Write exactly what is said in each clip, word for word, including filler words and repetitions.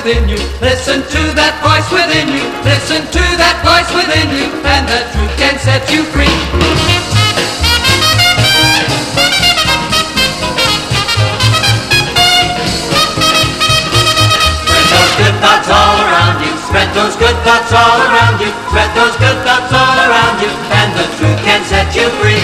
within you. Listen to that voice within you. Listen to that voice within you, and the truth can set you free. Good thoughts all around you. Spread those good thoughts all around you. Spread those good thoughts all around you, and the truth can set you free.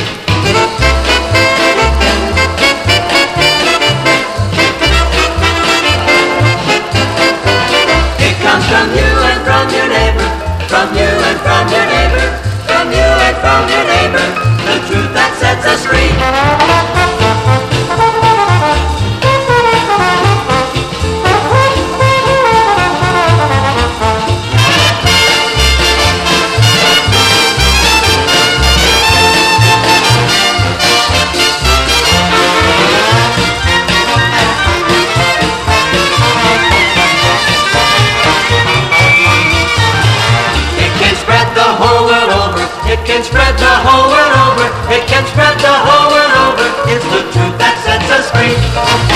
It comes from you and from your neighbor, from you and from your neighbor, from you and from your neighbor, the truth that sets us free. It can spread the whole world over. It can spread the whole world over. It's the truth that sets us free.